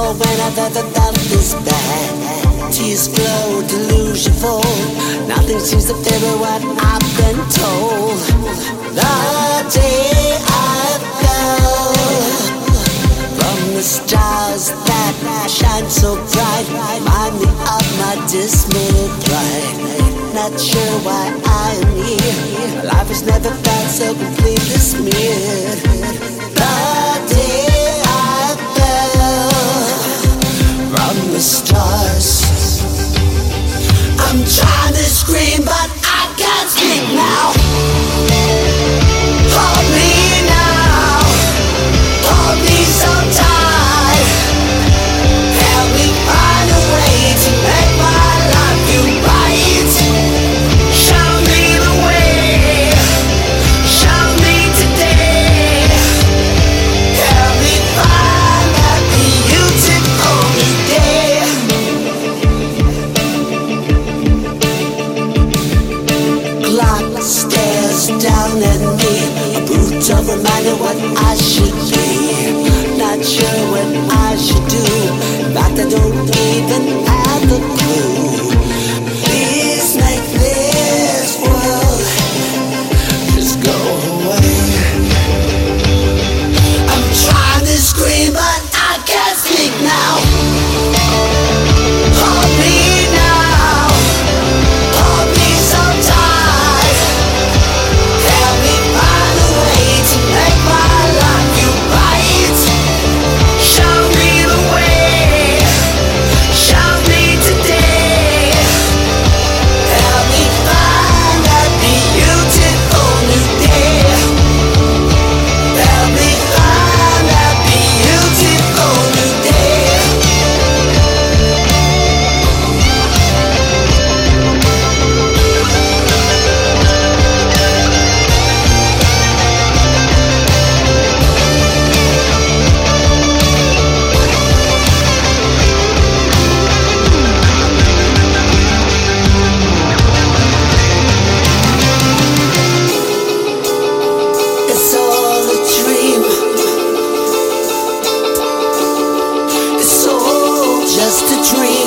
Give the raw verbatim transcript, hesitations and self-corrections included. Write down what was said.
more when I've ever felt this bad. Tears flow, delusion full. Nothing seems to fit with what I've been told. The day I fell from the stars that shine so bright, remind me of my dismayed pride. Not sure why I am here. Life has never felt so completely smeared. The day I fell from the stars, I'm trying to scream but I can't speak now. Hold me now, hold me so tight. Help me find a way to make my life feel right. Show me the way, show me today. Help me find that beautiful new day. Clock stares down at me, a brutal reminder what I should be. Not sure what I should do. In fact, I don't even have a clue. Please make this world just go away. I'm trying to scream, but I can't speak now. Hold me now, hold me so tight. Help me find a way to make my life feel right. Show me the way, show me today. Help me find that beautiful new day. Help me find that beautiful new day. It's all a dream. It's all just a dream.